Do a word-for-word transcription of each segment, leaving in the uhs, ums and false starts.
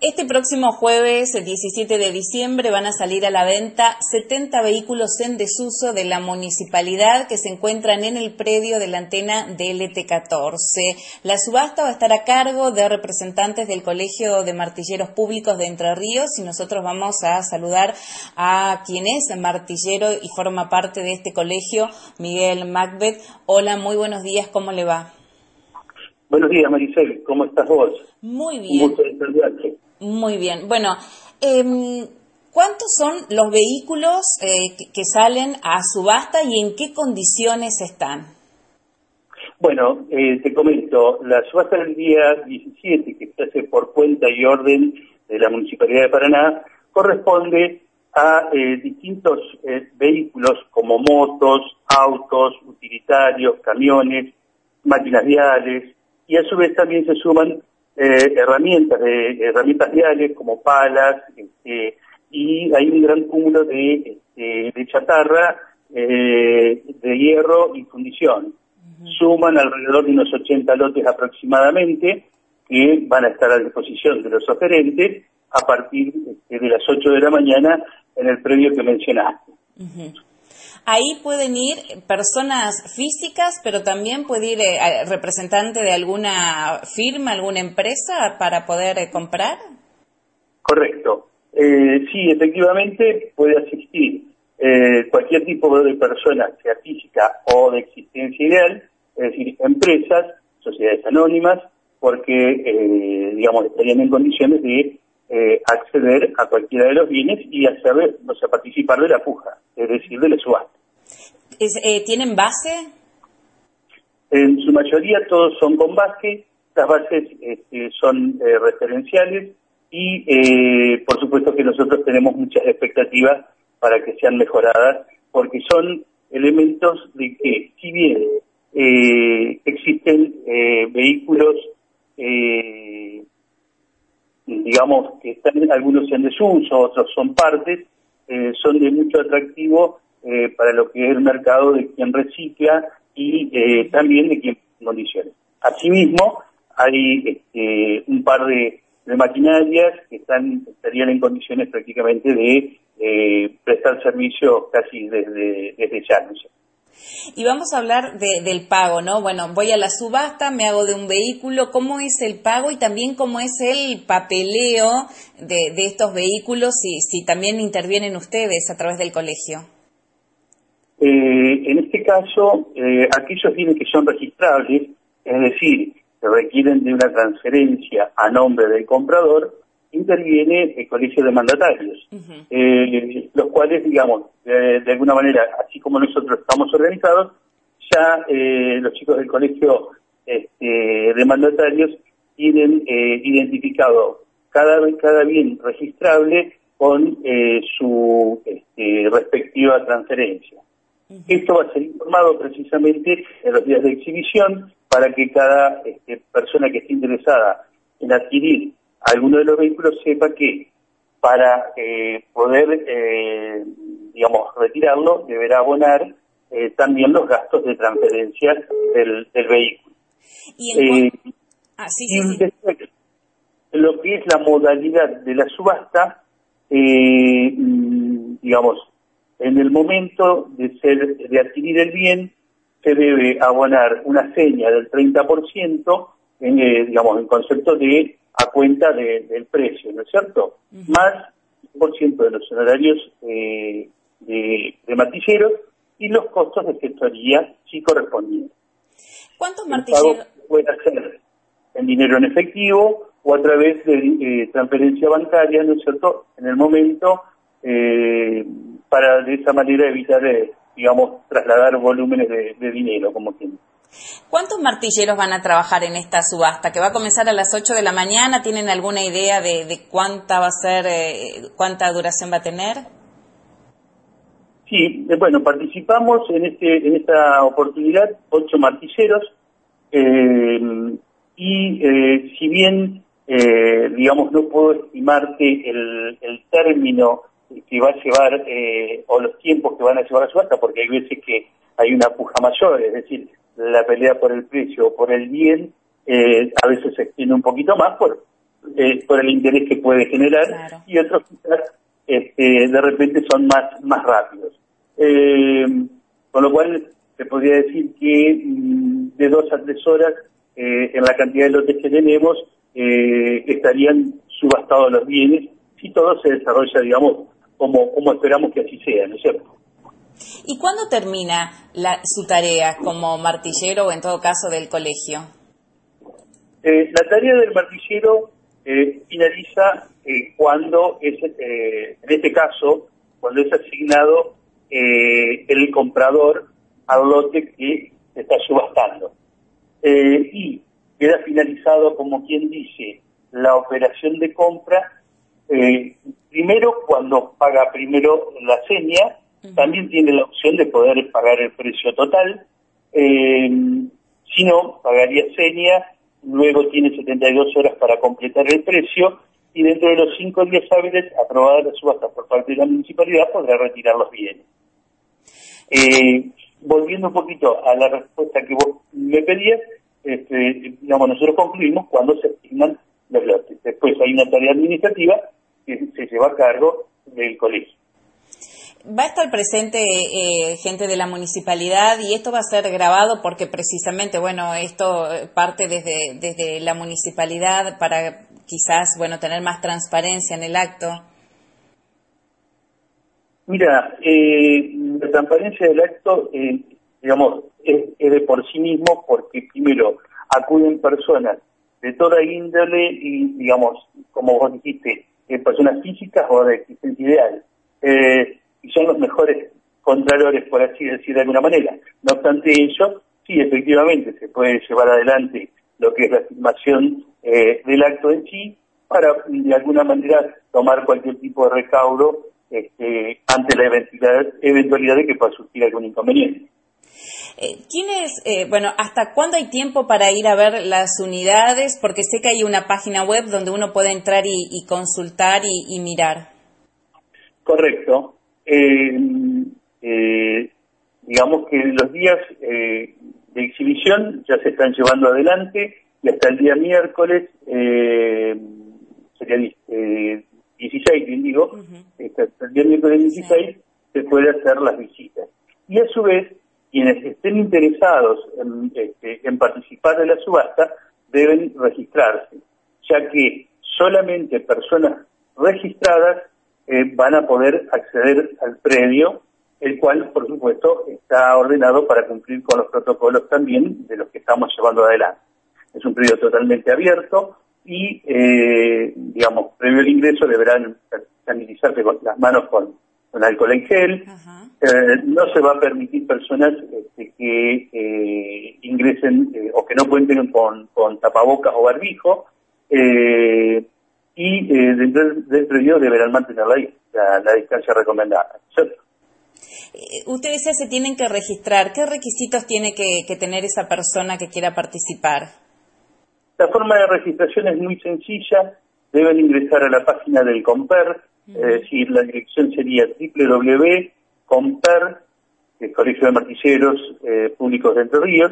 Este próximo jueves, el diecisiete de diciembre, van a salir a la venta setenta vehículos en desuso de la municipalidad que se encuentran en el predio de la antena de L T catorce. La subasta va a estar a cargo de representantes del Colegio de Martilleros Públicos de Entre Ríos y nosotros vamos a saludar a quien es martillero y forma parte de este colegio, Miguel Macbeth. Hola, muy buenos días, ¿cómo le va? Buenos días, Maricel, ¿cómo estás vos? Muy bien. Un gusto de saludarte. Muy bien. Bueno, eh, ¿cuántos son los vehículos eh, que, que salen a subasta y en qué condiciones están? Bueno, eh, te comento, la subasta del día diecisiete, que se hace por cuenta y orden de la Municipalidad de Paraná, corresponde a eh, distintos eh, vehículos como motos, autos, utilitarios, camiones, máquinas viales, y a su vez también se suman Eh, herramientas de herramientas viales como palas, este, y hay un gran cúmulo de, este, de chatarra, eh, de hierro y fundición. Uh-huh. Suman alrededor de unos ochenta lotes aproximadamente que van a estar a disposición de los oferentes a partir este, de las ocho de la mañana en el predio que mencionaste. Uh-huh. Ahí pueden ir personas físicas, pero también puede ir eh, representante de alguna firma, alguna empresa para poder eh, comprar. Correcto. Eh, sí, efectivamente puede asistir eh, cualquier tipo de persona, sea física o de existencia ideal, es decir, empresas, sociedades anónimas, porque, eh, digamos, estarían en condiciones de eh, acceder a cualquiera de los bienes y a saber, o sea, participar de la puja, es decir, de la subasta. Es, eh, ¿Tienen base? En su mayoría todos son con base, las bases este, son eh, referenciales y eh, por supuesto que nosotros tenemos muchas expectativas para que sean mejoradas, porque son elementos de que si bien eh, existen eh, vehículos, eh, digamos que están algunos en desuso, otros son partes, eh, son de mucho atractivo Eh, para lo que es el mercado de quien recicla y eh, también de quien en condiciones. Asimismo, hay este, un par de, de maquinarias que están estarían en condiciones prácticamente de eh, prestar servicio casi desde, desde ya. ¿No? Y vamos a hablar de, del pago, ¿no? Bueno, voy a la subasta, me hago de un vehículo, ¿cómo es el pago y también cómo es el papeleo de, de estos vehículos y si también intervienen ustedes a través del colegio? Eh, en este caso, eh, aquellos bienes que son registrables, es decir, que requieren de una transferencia a nombre del comprador, interviene el Colegio de Mandatarios, uh-huh. eh, los cuales, digamos, eh, de alguna manera, así como nosotros estamos organizados, ya eh, los chicos del Colegio este, de Mandatarios tienen eh, identificado cada, cada bien registrable con eh, su este, respectiva transferencia. Uh-huh. Esto va a ser informado precisamente en los días de exhibición para que cada este, persona que esté interesada en adquirir alguno de los vehículos sepa que para eh, poder, eh, digamos, retirarlo deberá abonar eh, también los gastos de transferencia del, del vehículo. Y en eh, ah, sí, sí, sí. Después, lo que es la modalidad de la subasta, eh, digamos, en el momento de ser de adquirir el bien, se debe abonar una seña del treinta por ciento, en, eh, digamos, en concepto de a cuenta de, del precio, ¿no es cierto? Uh-huh. Más cien por ciento de los honorarios eh, de, de martilleros y los costos de gestoría sí correspondientes. ¿Cuántos martilleros? El pago puede hacer en dinero en efectivo o a través de eh, transferencia bancaria, ¿no es cierto? En el momento, eh, para de esa manera evitar, eh, digamos, trasladar volúmenes de, de dinero, como quien. ¿Cuántos martilleros van a trabajar en esta subasta? Que va a comenzar a las ocho de la mañana. ¿Tienen alguna idea de, de cuánta va a ser, eh, cuánta duración va a tener? Sí, eh, bueno, participamos en este en esta oportunidad ocho martilleros eh, y eh, si bien, eh, digamos, no puedo estimarte el, el término que va a llevar eh, o los tiempos que van a llevar a subasta, porque hay veces que hay una puja mayor, es decir, la pelea por el precio o por el bien eh, a veces se extiende un poquito más por eh, por el interés que puede generar, claro. Y otros quizás este, de repente son más, más rápidos. Eh, con lo cual se podría decir que mm, de dos a tres horas eh, en la cantidad de lotes que tenemos eh, estarían subastados los bienes si todo se desarrolla, digamos, como, como esperamos que así sea, ¿no es cierto? ¿Y cuándo termina la, su tarea como martillero o en todo caso del colegio? Eh, la tarea del martillero eh, finaliza eh, cuando es, eh, en este caso, cuando es asignado eh, el comprador al lote que se está subastando. Eh, y queda finalizado, como quien dice, la operación de compra, eh, primero cuando paga primero la seña, uh-huh. También tiene la opción de poder pagar el precio total, eh, si no, pagaría seña, luego tiene setenta y dos horas para completar el precio, y dentro de los cinco días hábiles, aprobada la subasta por parte de la municipalidad, podrá retirar los bienes. Eh, volviendo un poquito a la respuesta que vos me pedías, este, digamos, nosotros concluimos cuando se asignan los lotes. Después hay una tarea administrativa que se lleva a cargo del colegio. Va a estar presente eh, gente de la municipalidad y esto va a ser grabado porque precisamente, bueno, esto parte desde, desde la municipalidad para quizás, bueno, tener más transparencia en el acto. Mira, eh, la transparencia del acto, eh, digamos, es, es de por sí mismo porque primero acuden personas de toda índole y, digamos, como vos dijiste, eh, personas físicas o de existencia ideal. Eh, y son los mejores contralores, por así decir de alguna manera. No obstante ello, sí, efectivamente, se puede llevar adelante lo que es la filmación eh, del acto en sí, para de alguna manera tomar cualquier tipo de recaudo este, ante la eventualidad, eventualidad de que pueda surgir algún inconveniente. Eh, ¿Quién es, eh, bueno, hasta cuándo hay tiempo para ir a ver las unidades? Porque sé que hay una página web donde uno puede entrar y, y consultar y, y mirar. Correcto. Eh, eh, digamos que los días eh, de exhibición ya se están llevando adelante y hasta el día miércoles, eh, sería eh, dieciséis, bien digo, uh-huh. Hasta el día miércoles dieciséis sí. Se puede hacer las visitas. Y a su vez, quienes estén interesados en, este, en participar de la subasta deben registrarse, ya que solamente personas registradas Eh, van a poder acceder al predio, el cual, por supuesto, está ordenado para cumplir con los protocolos también de los que estamos llevando adelante. Es un predio totalmente abierto y, eh, digamos, previo al ingreso deberán sanitizarse con las manos con, con alcohol en gel. Uh-huh. Eh, no se va a permitir personas este, que eh, ingresen eh, o que no cuenten con, con tapabocas o barbijo. Eh, y eh, dentro del predio deberán mantener la, la, la distancia recomendada, ¿cierto? Eh, usted decía se tienen que registrar. ¿Qué requisitos tiene que, que tener esa persona que quiera participar? La forma de registración es muy sencilla. Deben ingresar a la página del COMPER, uh-huh. Es decir, la dirección sería doble u doble u doble u punto comper, el Colegio de Martilleros eh, Públicos de Entre Ríos,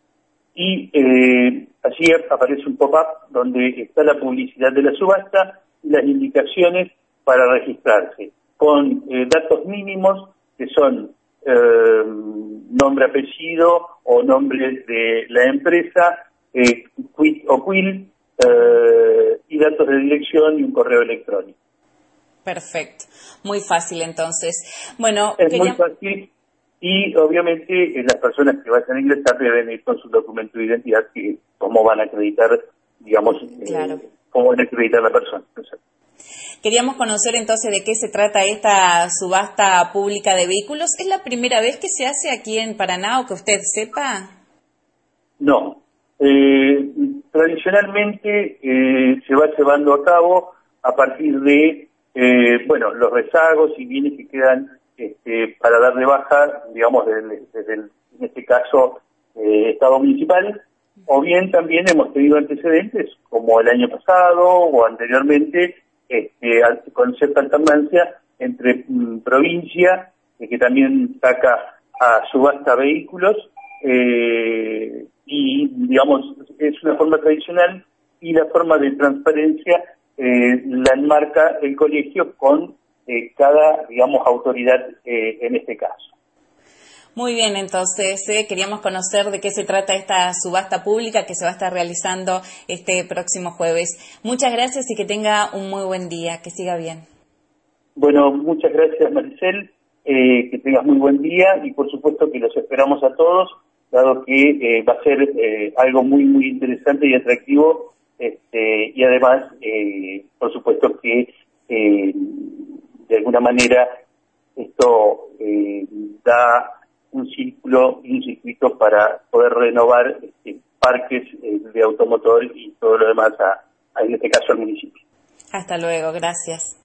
y eh, allí aparece un pop-up donde está la publicidad de la subasta y las indicaciones para registrarse, con eh, datos mínimos que son eh, nombre, apellido o nombre de la empresa, eh, quit o quill, eh, y datos de dirección y un correo electrónico. Perfecto, muy fácil entonces. Bueno, es quería... muy fácil. Y obviamente eh, las personas que vayan a ingresar deben ir con su documento de identidad, que cómo van a acreditar, digamos, claro. eh, cómo van a acreditar la persona. Queríamos conocer entonces de qué se trata esta subasta pública de vehículos. ¿Es la primera vez que se hace aquí en Paraná o que usted sepa? No. Eh, tradicionalmente eh, se va llevando a cabo a partir de, eh, bueno, los rezagos y bienes que quedan Este, para dar de baja, digamos, desde, desde el, en este caso, eh, Estado municipal, o bien también hemos tenido antecedentes, como el año pasado o anteriormente, este, con cierta alternancia entre mm, provincia, eh, que también saca a subasta vehículos, eh, y, digamos, es una forma tradicional y la forma de transparencia eh, la enmarca el colegio con eh, cada, digamos, autoridad eh, en este caso. Muy bien, entonces eh, queríamos conocer de qué se trata esta subasta pública que se va a estar realizando este próximo jueves. Muchas gracias y que tenga un muy buen día, que siga bien. Bueno, muchas gracias, Maricel, eh, que tengas muy buen día y por supuesto que los esperamos a todos, dado que eh, va a ser eh, algo muy, muy interesante y atractivo, este, y además, eh, por supuesto que eh, de alguna manera esto eh, da un círculo y un circuito para poder renovar este, parques eh, de automotor y todo lo demás, a, a, en este caso al municipio. Hasta luego, gracias.